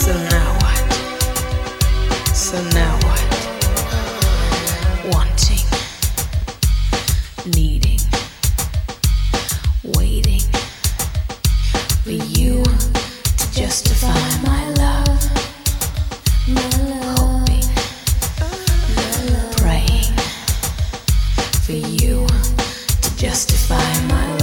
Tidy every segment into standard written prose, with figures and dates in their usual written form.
So now what? So now what? Wanting, needing, waiting for you to justify my love. Hoping, praying for you to justify my love.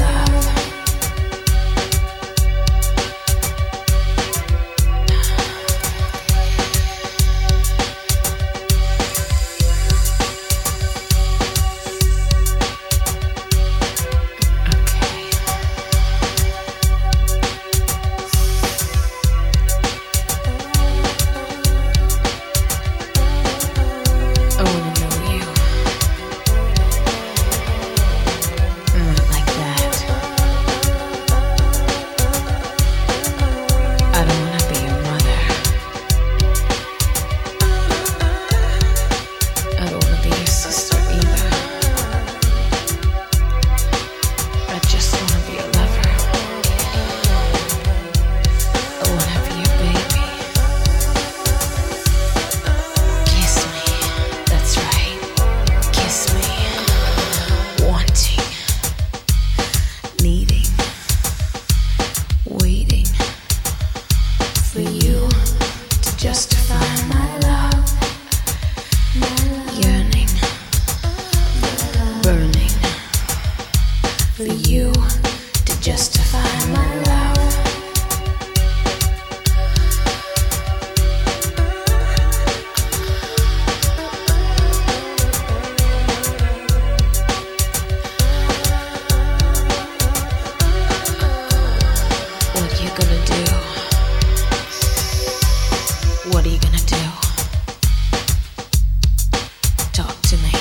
What are you gonna do? Talk to me.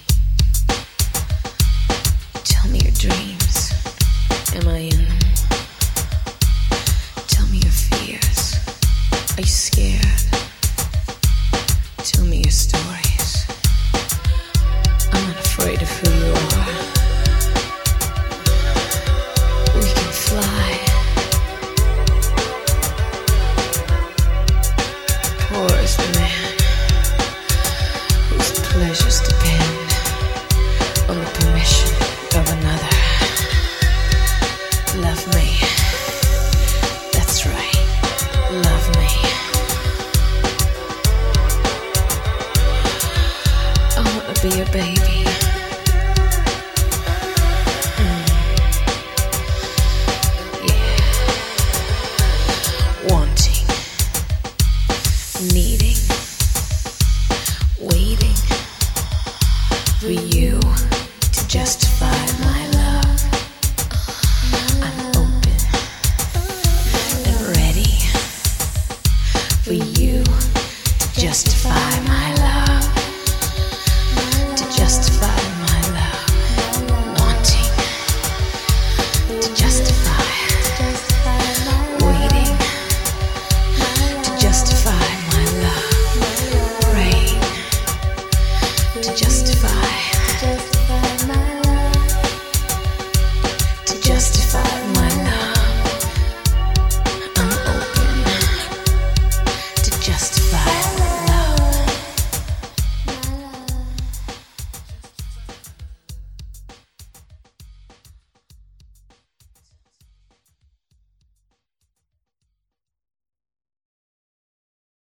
Tell me your dreams. Am I in them? Tell me your fears. Are you scared? Tell me your stories. I'm not afraid of who you are. We can fly. Poor is the man whose pleasures depend on the permission of another. Love me. That's right. Love me. I wanna be your baby. Yeah. Wanting, needing, waiting for you to justify my love. I'm open and ready for you to justify my